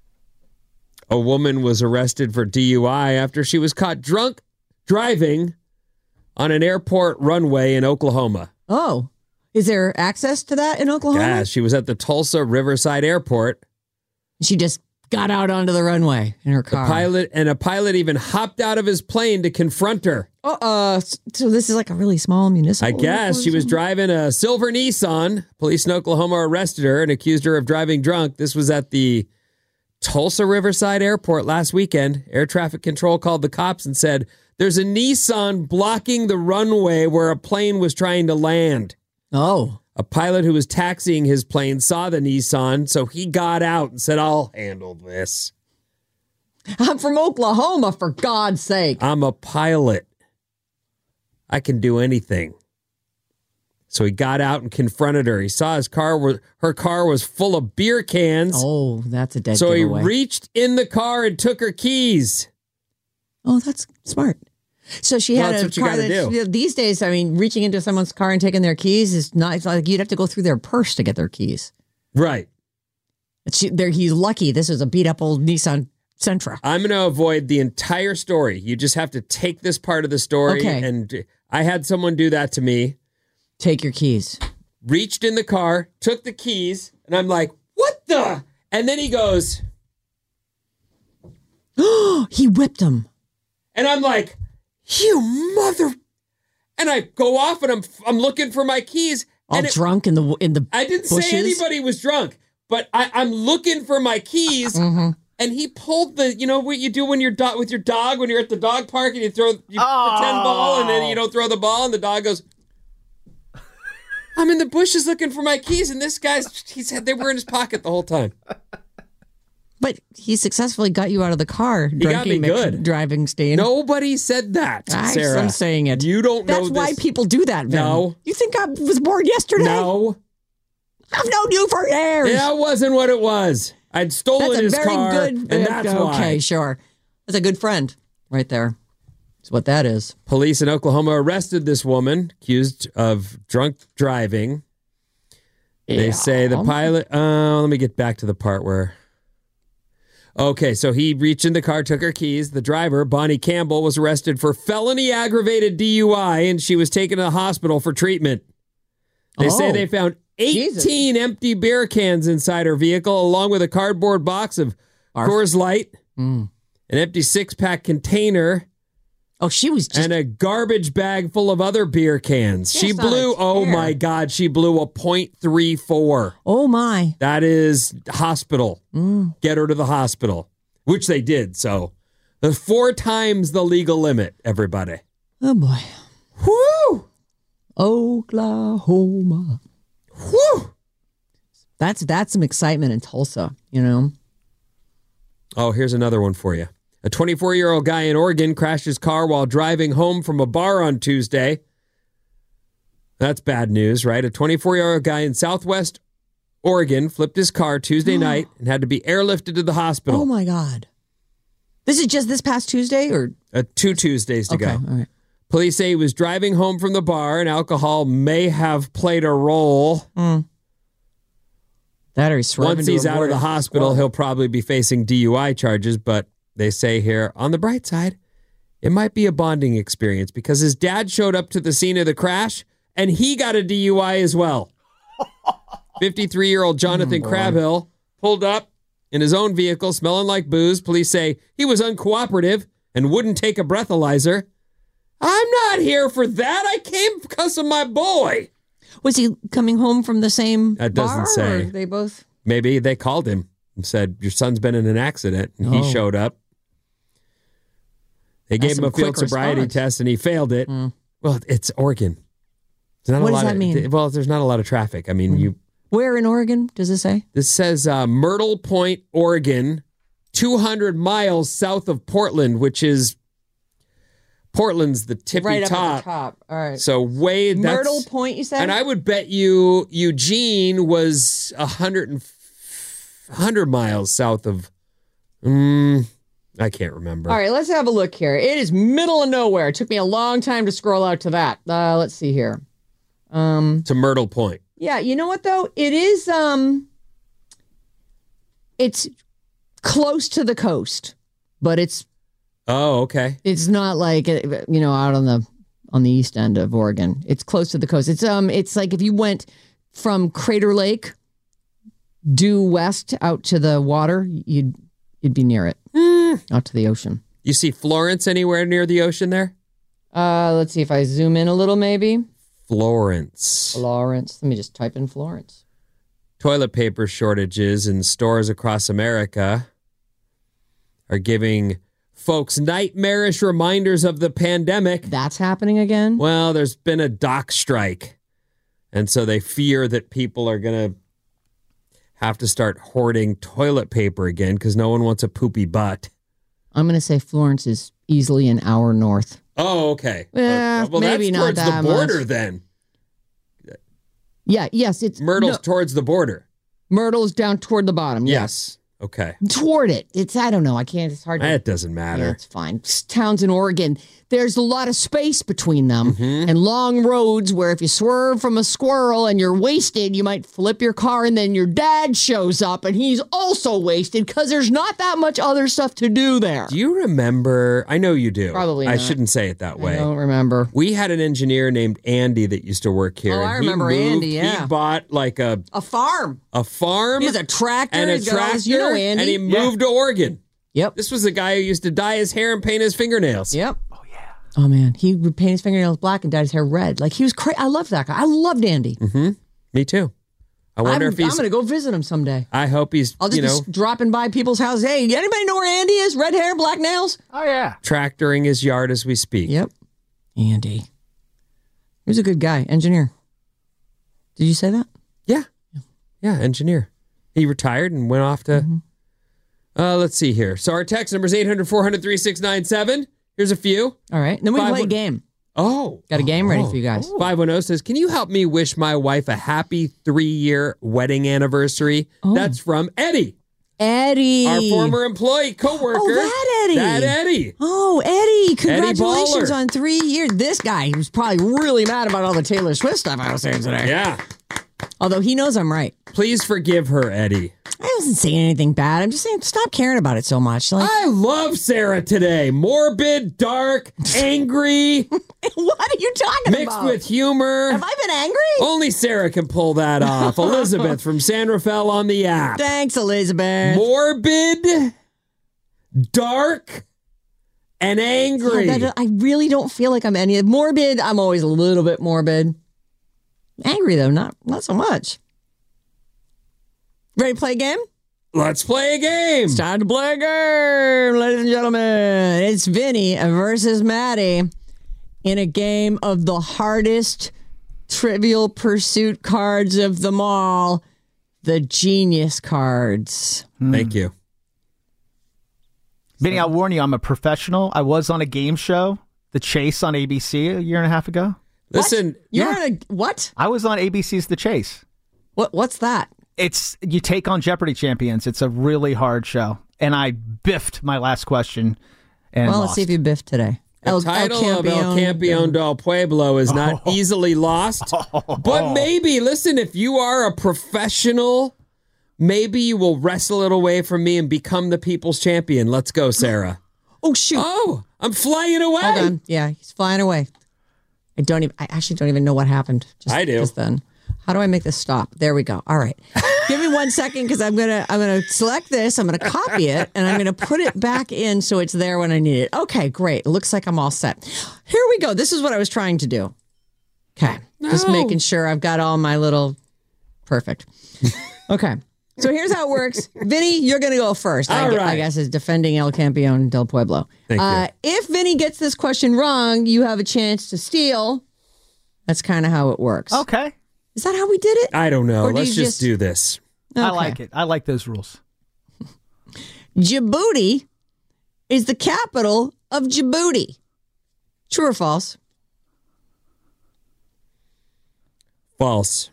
[SPEAKER 3] A woman was arrested for D U I after she was caught drunk driving on an airport runway in Oklahoma.
[SPEAKER 6] Oh, is there access to that in Oklahoma?
[SPEAKER 3] Yeah, she was at the Tulsa Riverside Airport.
[SPEAKER 6] She just got out onto the runway in her
[SPEAKER 3] The
[SPEAKER 6] car.
[SPEAKER 3] pilot and a pilot even hopped out of his plane to confront her.
[SPEAKER 6] Uh, uh, so this is like a really small municipal.
[SPEAKER 3] I guess she was
[SPEAKER 6] airport or
[SPEAKER 3] driving a silver Nissan. Police in Oklahoma arrested her and accused her of driving drunk. This was at the Tulsa Riverside Airport last weekend. Air traffic control called the cops and said, there's a Nissan blocking the runway where a plane was trying to land.
[SPEAKER 6] something? Oh,
[SPEAKER 3] A pilot who was taxiing his plane saw the Nissan, so he got out and said, I'll handle this.
[SPEAKER 6] I'm from Oklahoma, for God's sake.
[SPEAKER 3] I'm a pilot. I can do anything. So he got out and confronted her. He saw his car was her car was full of beer cans.
[SPEAKER 6] Oh, that's a dead
[SPEAKER 3] so
[SPEAKER 6] giveaway.
[SPEAKER 3] he reached in the car and took her keys.
[SPEAKER 6] Oh, that's smart. So she
[SPEAKER 3] Well,
[SPEAKER 6] had
[SPEAKER 3] that's
[SPEAKER 6] a
[SPEAKER 3] what you
[SPEAKER 6] car
[SPEAKER 3] gotta
[SPEAKER 6] that
[SPEAKER 3] do.
[SPEAKER 6] these days, I mean, reaching into someone's car and taking their keys is not, it's like you'd have to go through their purse to get their keys.
[SPEAKER 3] Right.
[SPEAKER 6] She, there, he's lucky this is a beat up old Nissan Sentra.
[SPEAKER 3] I'm going to avoid the entire story. You just have to take this part of the story.
[SPEAKER 6] Okay.
[SPEAKER 3] And I had someone do that to me.
[SPEAKER 6] Take your keys.
[SPEAKER 3] Reached in the car, took the keys, and I'm like, what the? And then he goes,
[SPEAKER 6] He whipped him.
[SPEAKER 3] and I'm like, you mother. And I go off and I'm I'm looking for my keys.
[SPEAKER 6] All
[SPEAKER 3] and it-
[SPEAKER 6] drunk in the in the
[SPEAKER 3] I didn't
[SPEAKER 6] bushes.
[SPEAKER 3] say anybody was drunk, but I, I'm looking for my keys.
[SPEAKER 6] Mm-hmm.
[SPEAKER 3] And he pulled the, you know what you do when you're do- with your dog when you're at the dog park and you throw, you oh. pretend ball and then you don't throw the ball and the dog goes, I'm in the bushes looking for my keys and this guy's, he said they were in his pocket the whole time.
[SPEAKER 6] But he successfully got you out of the car.
[SPEAKER 3] He got me good.
[SPEAKER 6] Driving stain.
[SPEAKER 3] Nobody said that, Sarah.
[SPEAKER 6] I'm saying it.
[SPEAKER 3] You don't know
[SPEAKER 6] That's
[SPEAKER 3] this.
[SPEAKER 6] why people do that, Vin.
[SPEAKER 3] No.
[SPEAKER 6] You think I was born yesterday?
[SPEAKER 3] No.
[SPEAKER 6] I've known you for years.
[SPEAKER 3] That wasn't what it was. I'd stolen
[SPEAKER 6] that's a
[SPEAKER 3] his
[SPEAKER 6] very
[SPEAKER 3] car,
[SPEAKER 6] good,
[SPEAKER 3] and that's
[SPEAKER 6] okay,
[SPEAKER 3] why.
[SPEAKER 6] Okay, sure. That's a good friend right there. That's what that is.
[SPEAKER 3] Police in Oklahoma arrested this woman accused of drunk driving. Yeah. They say the pilot... Uh, let me get back to the part where... Okay, so he reached in the car, took her keys. The driver, Bonnie Campbell, was arrested for felony aggravated D U I, and she was taken to the hospital for treatment. They oh. say they found eighteen Jesus. empty beer cans inside her vehicle, along with a cardboard box of Arf. Coors Light, mm. an empty six-pack container,
[SPEAKER 6] oh, she was just...
[SPEAKER 3] and a garbage bag full of other beer cans. She blew, oh my God, she blew a point three four.
[SPEAKER 6] Oh my.
[SPEAKER 3] That is hospital. Mm. Get her to the hospital, which they did. So there's four times the legal limit, everybody.
[SPEAKER 6] Oh boy.
[SPEAKER 3] Woo!
[SPEAKER 6] Oklahoma.
[SPEAKER 3] Woo!
[SPEAKER 6] That's that's some excitement in Tulsa, you know.
[SPEAKER 3] Oh, here's another one for you. A twenty-four-year-old guy in Oregon crashed his car while driving home from a bar on Tuesday. That's bad news, right? A twenty-four-year-old guy in Southwest Oregon flipped his car Tuesday night and had to be airlifted to the hospital.
[SPEAKER 6] Oh, my God. This is just this past Tuesday? or
[SPEAKER 3] uh, Two Tuesdays to
[SPEAKER 6] okay,
[SPEAKER 3] go.
[SPEAKER 6] All right.
[SPEAKER 3] Police say he was driving home from the bar and alcohol may have played a role.
[SPEAKER 6] Mm. That or he's
[SPEAKER 3] Once he's out of the hospital, he'll probably be facing D U I charges, but they say here, on the bright side, it might be a bonding experience because his dad showed up to the scene of the crash and he got a D U I as well. fifty-three-year-old Jonathan oh, Crabhill pulled up in his own vehicle smelling like booze. Police say he was uncooperative and wouldn't take a breathalyzer. I'm not here for that. I came because of my boy.
[SPEAKER 6] Was he coming home from the same
[SPEAKER 3] That doesn't
[SPEAKER 6] bar,
[SPEAKER 3] say.
[SPEAKER 6] Or they both...
[SPEAKER 3] Maybe they called him and said, your son's been in an accident. And he
[SPEAKER 6] oh.
[SPEAKER 3] showed up. They
[SPEAKER 6] That's
[SPEAKER 3] gave him a field sobriety
[SPEAKER 6] response.
[SPEAKER 3] test and he failed it. Mm. Well, it's Oregon. There's not
[SPEAKER 6] what
[SPEAKER 3] a
[SPEAKER 6] does
[SPEAKER 3] lot
[SPEAKER 6] that
[SPEAKER 3] of,
[SPEAKER 6] mean?
[SPEAKER 3] Well, there's not a lot of traffic. I mean, mm. you...
[SPEAKER 6] Where in Oregon does it say?
[SPEAKER 3] This says uh, Myrtle Point, Oregon, two hundred miles south of Portland, which is... Portland's the tippy
[SPEAKER 6] right up
[SPEAKER 3] top.
[SPEAKER 6] at the top. All right.
[SPEAKER 3] So way... That's,
[SPEAKER 6] Myrtle Point, you said?
[SPEAKER 3] And I would bet you Eugene was one hundred, one hundred miles south of... Um, I can't remember.
[SPEAKER 6] All right, let's have a look here. It is middle of nowhere. It took me a long time to scroll out to that. Uh, let's see here. Um,
[SPEAKER 3] to Myrtle Point.
[SPEAKER 6] Yeah, you know what, though? It is... Um, it's close to the coast, but it's...
[SPEAKER 3] Oh, okay.
[SPEAKER 6] It's not like, you know, out on the on the east end of Oregon. It's close to the coast. It's um, it's like if you went from Crater Lake due west out to the water, you'd you'd be near it, mm. out to the ocean.
[SPEAKER 3] You see Florence anywhere near the ocean there?
[SPEAKER 6] Uh, let's see if I zoom in a little, maybe.
[SPEAKER 3] Florence.
[SPEAKER 6] Florence. Let me just type in Florence.
[SPEAKER 3] Toilet paper shortages in stores across America are giving folks nightmarish reminders of the pandemic.
[SPEAKER 6] That's happening again?
[SPEAKER 3] Well, there's been a dock strike. And so they fear that people are going to have to start hoarding toilet paper again because no one wants a poopy butt.
[SPEAKER 6] I'm going to say Florence is easily an hour north.
[SPEAKER 3] Oh, okay.
[SPEAKER 6] Yeah,
[SPEAKER 3] uh, well,
[SPEAKER 6] maybe
[SPEAKER 3] that's
[SPEAKER 6] not
[SPEAKER 3] towards
[SPEAKER 6] that
[SPEAKER 3] the border
[SPEAKER 6] much.
[SPEAKER 3] then.
[SPEAKER 6] Yeah, yes. it's
[SPEAKER 3] Myrtle's
[SPEAKER 6] no,
[SPEAKER 3] towards the border.
[SPEAKER 6] Myrtle's down toward the bottom, yes.
[SPEAKER 3] Yes. Okay.
[SPEAKER 6] Toward it. It's, I don't know. I can't, it's hard to.
[SPEAKER 3] It doesn't matter.
[SPEAKER 6] Yeah, it's fine. Towns in Oregon, there's a lot of space between them
[SPEAKER 3] mm-hmm.
[SPEAKER 6] and long roads where if you swerve from a squirrel and you're wasted, you might flip your car and then your dad shows up and he's also wasted because there's not that much other stuff to do there.
[SPEAKER 3] Do you remember? I know you do.
[SPEAKER 6] Probably
[SPEAKER 3] I
[SPEAKER 6] not.
[SPEAKER 3] shouldn't say it that way.
[SPEAKER 6] I don't remember.
[SPEAKER 3] We had an engineer named Andy that used to work here.
[SPEAKER 6] Oh,
[SPEAKER 3] and
[SPEAKER 6] I remember
[SPEAKER 3] he moved,
[SPEAKER 6] Andy, yeah.
[SPEAKER 3] He bought like a...
[SPEAKER 6] A farm.
[SPEAKER 3] A farm.
[SPEAKER 6] He has a tractor.
[SPEAKER 3] And a
[SPEAKER 6] He's got all
[SPEAKER 3] tractor.
[SPEAKER 6] this- you know Andy.
[SPEAKER 3] And he
[SPEAKER 6] Yeah.
[SPEAKER 3] moved to Oregon.
[SPEAKER 6] Yep.
[SPEAKER 3] This was the guy who used to dye his hair and paint his fingernails.
[SPEAKER 6] Yep. Oh, yeah. Oh, man. He would paint his fingernails black and dyed his hair red. Like, he was crazy. I loved that guy. I loved Andy.
[SPEAKER 3] Mm-hmm. Me too. I wonder
[SPEAKER 6] I'm,
[SPEAKER 3] if he's.
[SPEAKER 6] I'm going to go visit him someday.
[SPEAKER 3] I hope he's.
[SPEAKER 6] I'll just
[SPEAKER 3] you know,
[SPEAKER 6] be dropping by people's houses. Hey, anybody know where Andy is? Red hair, black nails?
[SPEAKER 7] Oh, yeah.
[SPEAKER 3] tractoring his yard as we speak.
[SPEAKER 6] Yep. Andy. He was a good guy. Engineer. Did you say that?
[SPEAKER 3] Yeah. Yeah, engineer. He retired and went off to.
[SPEAKER 6] Mm-hmm.
[SPEAKER 3] Uh, let's see here. So our text number is eight hundred, four hundred, thirty-six ninety-seven. Here's a few.
[SPEAKER 6] All right. Then we
[SPEAKER 3] Five
[SPEAKER 6] play a
[SPEAKER 3] one-
[SPEAKER 6] game.
[SPEAKER 3] Oh.
[SPEAKER 6] Got a game ready
[SPEAKER 3] Oh.
[SPEAKER 6] for you guys.
[SPEAKER 3] five one zero says, can you help me wish my wife a happy three-year wedding anniversary?
[SPEAKER 6] Oh.
[SPEAKER 3] That's from Eddie,
[SPEAKER 6] Eddie.
[SPEAKER 3] our former employee, co-worker.
[SPEAKER 6] Oh, that Eddie.
[SPEAKER 3] That Eddie.
[SPEAKER 6] Oh, Eddie. Congratulations
[SPEAKER 3] Baller.
[SPEAKER 6] on three years. This guy was probably really mad about all the Taylor Swift stuff I was saying today.
[SPEAKER 3] Yeah.
[SPEAKER 6] Although he knows I'm right.
[SPEAKER 3] Please forgive her, Eddie.
[SPEAKER 6] I wasn't saying anything bad. I'm just saying stop caring about it so much. Like,
[SPEAKER 3] I love Sarah today. Morbid, dark, angry,
[SPEAKER 6] what are you talking
[SPEAKER 3] mixed
[SPEAKER 6] about?
[SPEAKER 3] with humor.
[SPEAKER 6] Have I been angry?
[SPEAKER 3] Only Sarah can pull that off. Elizabeth from San Rafael on the app.
[SPEAKER 6] Thanks, Elizabeth.
[SPEAKER 3] Morbid, dark, and angry.
[SPEAKER 6] Yeah, that- I really don't feel like I'm any morbid. I'm always a little bit morbid. Angry though, not not so much. Ready to play a game?
[SPEAKER 3] Let's play a game.
[SPEAKER 6] It's time to play a game, ladies and gentlemen. It's Vinny versus Maddie in a game of the hardest Trivial Pursuit cards of them all, the Genius cards.
[SPEAKER 3] Thank you.
[SPEAKER 7] Benny, I'll warn you, I'm a professional. I was on a game show, The Chase on A B C a year and a half ago.
[SPEAKER 3] Listen,
[SPEAKER 6] You're
[SPEAKER 7] Yeah.
[SPEAKER 6] in a what?
[SPEAKER 7] I was on A B C's The Chase.
[SPEAKER 6] What? What's that?
[SPEAKER 7] It's you take on Jeopardy champions. It's a really hard show, and I biffed my last question. And
[SPEAKER 6] Well,
[SPEAKER 7] lost.
[SPEAKER 6] let's see if you biffed today.
[SPEAKER 3] the title of El Campeón del Pueblo is not easily lost. But maybe, listen, if you are a professional, maybe you will wrestle it away from me and become the people's champion. Let's go, Sarah.
[SPEAKER 6] Oh shoot!
[SPEAKER 3] Oh, I'm flying away.
[SPEAKER 6] Hold on. Yeah, he's flying away. I don't even. I actually don't even know what happened. Just,
[SPEAKER 3] I do.
[SPEAKER 6] Just then. How do I make this stop? There we go. All right. Give me one second because I'm gonna I'm gonna select this. I'm gonna copy it and I'm gonna put it back in so it's there when I need it. Okay, great. It looks like I'm all set. Here we go. This is what I was trying to do. Okay, just
[SPEAKER 3] No.
[SPEAKER 6] making sure I've got all my little perfect. Okay. So here's how it works. Vinny, you're going to go first. I,
[SPEAKER 3] All
[SPEAKER 6] gu-
[SPEAKER 3] right.
[SPEAKER 6] I guess is defending El Campeón del Pueblo.
[SPEAKER 3] Thank you.
[SPEAKER 6] Uh, if Vinny gets this question wrong, you have a chance to steal. That's kind of how it works.
[SPEAKER 7] Okay.
[SPEAKER 6] Is that how we did it?
[SPEAKER 3] I don't know.
[SPEAKER 6] Or do
[SPEAKER 3] Let's
[SPEAKER 6] you
[SPEAKER 3] just
[SPEAKER 6] just-
[SPEAKER 3] do this.
[SPEAKER 7] I
[SPEAKER 6] Okay.
[SPEAKER 7] like it. I like those rules.
[SPEAKER 6] Djibouti is the capital of Djibouti. True or false?
[SPEAKER 3] False.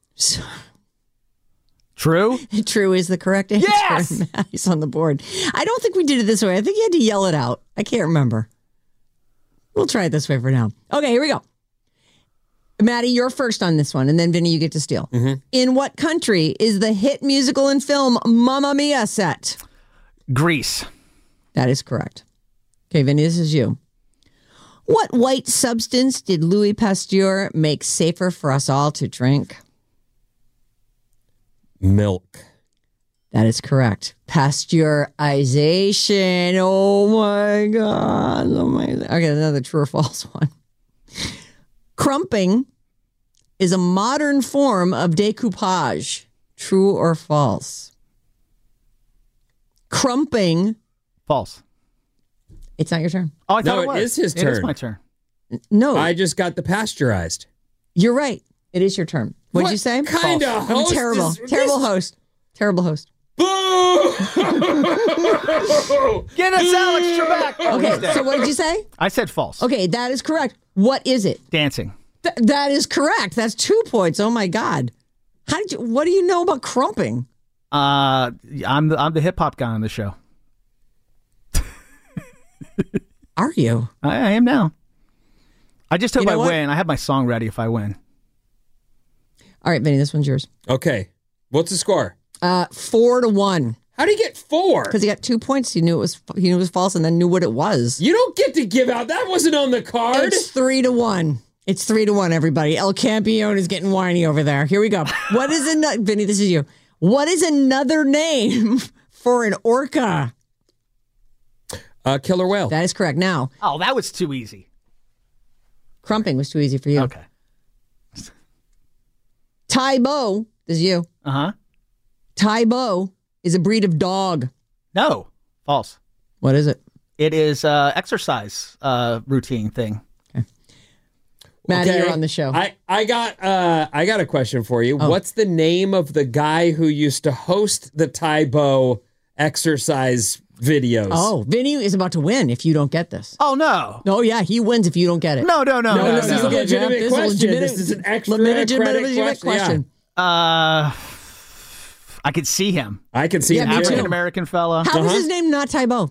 [SPEAKER 7] True?
[SPEAKER 6] True is the correct answer.
[SPEAKER 7] Yes!
[SPEAKER 6] Maddie's on the board. I don't think we did it this way. I think you had to yell it out. I can't remember. We'll try it this way for now. Okay, here we go. Maddie, you're first on this one, and then Vinny, you get to steal.
[SPEAKER 3] Mm-hmm.
[SPEAKER 6] In what country is the hit musical and film Mamma Mia set?
[SPEAKER 7] Greece.
[SPEAKER 6] That is correct. Okay, Vinny, this is you. What white substance did Louis Pasteur make safer for us all to drink?
[SPEAKER 3] Milk.
[SPEAKER 6] That is correct. Pasteurization. Oh my God. Oh my. Okay, another true or false one. Crumping is a modern form of decoupage. True or false? Crumping.
[SPEAKER 7] False.
[SPEAKER 6] It's not your turn.
[SPEAKER 7] Oh, I
[SPEAKER 3] No,
[SPEAKER 7] thought it
[SPEAKER 3] it
[SPEAKER 7] was.
[SPEAKER 3] is his
[SPEAKER 7] It is
[SPEAKER 3] turn.
[SPEAKER 7] my turn.
[SPEAKER 6] No,
[SPEAKER 3] I just got the pasteurized.
[SPEAKER 6] you're right. It is your turn. What'd
[SPEAKER 3] What
[SPEAKER 6] you say?
[SPEAKER 3] kind of
[SPEAKER 6] I'm a
[SPEAKER 3] host
[SPEAKER 6] terrible,
[SPEAKER 3] is-
[SPEAKER 6] terrible
[SPEAKER 3] this-
[SPEAKER 6] host. Terrible host.
[SPEAKER 3] Boo!
[SPEAKER 7] Get us Alex Trebek. Oh, he's
[SPEAKER 6] Okay,
[SPEAKER 7] dead.
[SPEAKER 6] so what did you say?
[SPEAKER 7] I said false.
[SPEAKER 6] Okay, that is correct. What is it?
[SPEAKER 7] Dancing.
[SPEAKER 6] Th- that is correct. That's two points. Oh my God. How did you? What do you know about crumping?
[SPEAKER 7] Uh, I'm the I'm the hip hop guy on the show.
[SPEAKER 6] Are you?
[SPEAKER 7] I, I am now. I just hope
[SPEAKER 6] You know
[SPEAKER 7] I
[SPEAKER 6] what?
[SPEAKER 7] win. I have my song ready if I win.
[SPEAKER 6] All right, Vinny, this one's yours.
[SPEAKER 3] Okay. What's the score?
[SPEAKER 6] Uh, four to one
[SPEAKER 3] How do you get four?
[SPEAKER 6] because he got two points. He knew it was he knew it was false and then knew what it was.
[SPEAKER 3] You don't get to give out. That wasn't on the card.
[SPEAKER 6] It's three to one. It's three to one. Everybody, El Campeón is getting whiny over there. Here we go. What is another? Vinny, this is you. What is another name for an orca?
[SPEAKER 3] Uh, killer whale.
[SPEAKER 6] That is correct. Now,
[SPEAKER 7] Oh, that was too easy.
[SPEAKER 6] crumping was too easy for you.
[SPEAKER 7] Okay.
[SPEAKER 6] Taibo, this is you.
[SPEAKER 7] Uh-huh.
[SPEAKER 6] Taibo is a breed of dog.
[SPEAKER 7] No. False.
[SPEAKER 6] What is it?
[SPEAKER 7] It is uh exercise uh routine thing.
[SPEAKER 6] Maddie,
[SPEAKER 3] Okay.
[SPEAKER 6] you're on the show.
[SPEAKER 3] I, I got uh I got a question for you.
[SPEAKER 6] Oh.
[SPEAKER 3] What's the name of the guy who used to host the Taibo exercise videos?
[SPEAKER 6] oh, Vinny is about to win if you don't get this.
[SPEAKER 7] Oh, no.
[SPEAKER 6] Oh, yeah, he wins if you don't get it.
[SPEAKER 7] No, no, no,
[SPEAKER 3] No,
[SPEAKER 7] no,
[SPEAKER 3] this is
[SPEAKER 7] no.
[SPEAKER 3] a legitimate
[SPEAKER 6] This is a
[SPEAKER 3] question.
[SPEAKER 6] legitimate-
[SPEAKER 3] This is an extra
[SPEAKER 6] legitimate,
[SPEAKER 3] credit
[SPEAKER 6] legitimate
[SPEAKER 3] question.
[SPEAKER 6] question.
[SPEAKER 7] Uh, I could see him.
[SPEAKER 3] I can see
[SPEAKER 6] Yeah,
[SPEAKER 3] him
[SPEAKER 6] me
[SPEAKER 3] too.
[SPEAKER 6] too.
[SPEAKER 7] African-American fella.
[SPEAKER 6] How is
[SPEAKER 3] Uh-huh.
[SPEAKER 6] his name not Taibo?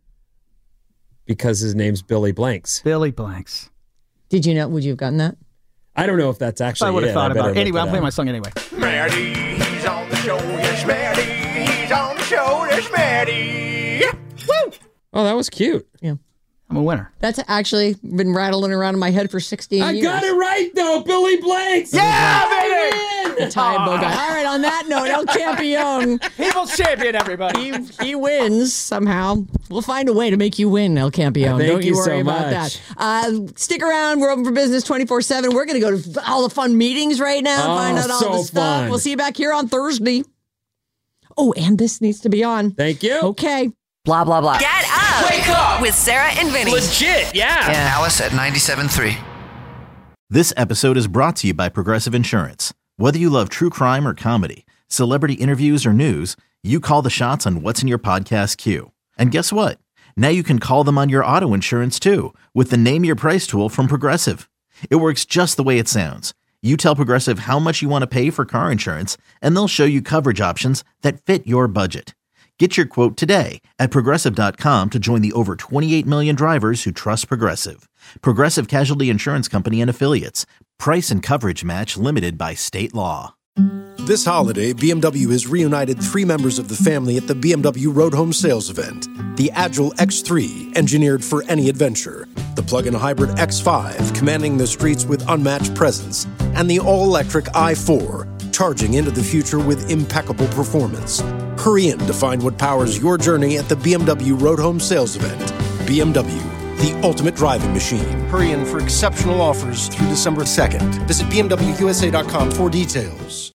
[SPEAKER 3] Because his name's Billy Blanks.
[SPEAKER 7] Billy Blanks.
[SPEAKER 6] Did you know? Would you have gotten that?
[SPEAKER 3] I don't know if that's actually
[SPEAKER 7] I would have
[SPEAKER 3] it.
[SPEAKER 7] thought
[SPEAKER 3] better
[SPEAKER 7] about it.
[SPEAKER 3] look
[SPEAKER 7] Anyway, I'm
[SPEAKER 3] up.
[SPEAKER 7] playing my song anyway.
[SPEAKER 9] Maddie, he's on the show. Yes, Maddie, he's on the show. There's Maddie. Woo!
[SPEAKER 3] Oh, that was cute.
[SPEAKER 6] Yeah.
[SPEAKER 7] I'm a winner.
[SPEAKER 6] That's actually been rattling around in my head for sixteen
[SPEAKER 3] I
[SPEAKER 6] years.
[SPEAKER 3] got it right though, Billy Blanks.
[SPEAKER 7] Yeah, baby!
[SPEAKER 6] The Taibo guy. All right, on that note, El Campeon.
[SPEAKER 7] People's champion, everybody.
[SPEAKER 6] He, he wins somehow. We'll find a way to make you win, El Campeon.
[SPEAKER 3] Thank
[SPEAKER 6] Don't you
[SPEAKER 3] you
[SPEAKER 6] worry
[SPEAKER 3] so
[SPEAKER 6] about
[SPEAKER 3] much.
[SPEAKER 6] that. Uh, stick around. We're open for business twenty-four seven. We're going to go to all the fun meetings right now,
[SPEAKER 3] Oh,
[SPEAKER 6] find out all
[SPEAKER 3] so
[SPEAKER 6] the stuff.
[SPEAKER 3] fun.
[SPEAKER 6] We'll see you back here on Thursday. Oh, and this needs to be on.
[SPEAKER 3] Thank you.
[SPEAKER 6] Okay.
[SPEAKER 4] Blah, blah, blah. Get up. Wake up with Sarah and Vinny.
[SPEAKER 5] Legit, yeah.
[SPEAKER 4] Yeah.
[SPEAKER 9] Alice at ninety-seven point three.
[SPEAKER 2] This episode is brought to you by Progressive Insurance. Whether you love true crime or comedy, celebrity interviews or news, you call the shots on what's in your podcast queue. And guess what? Now you can call them on your auto insurance too with the Name Your Price tool from Progressive. It works just the way it sounds. You tell Progressive how much you want to pay for car insurance, and they'll show you coverage options that fit your budget. Get your quote today at Progressive dot com to join the over twenty-eight million drivers who trust Progressive. Progressive Casualty Insurance Company and Affiliates. Price and coverage match limited by state law.
[SPEAKER 1] This holiday, B M W has reunited three members of the family at the B M W Road Home Sales Event. The Agile X three, engineered for any adventure. The plug-in hybrid X five, commanding the streets with unmatched presence. And the all-electric i four, charging into the future with impeccable performance. Hurry in to find what powers your journey at the B M W Road Home Sales Event. B M W, the ultimate driving machine. Hurry in for exceptional offers through December second. Visit B M W U S A dot com for details.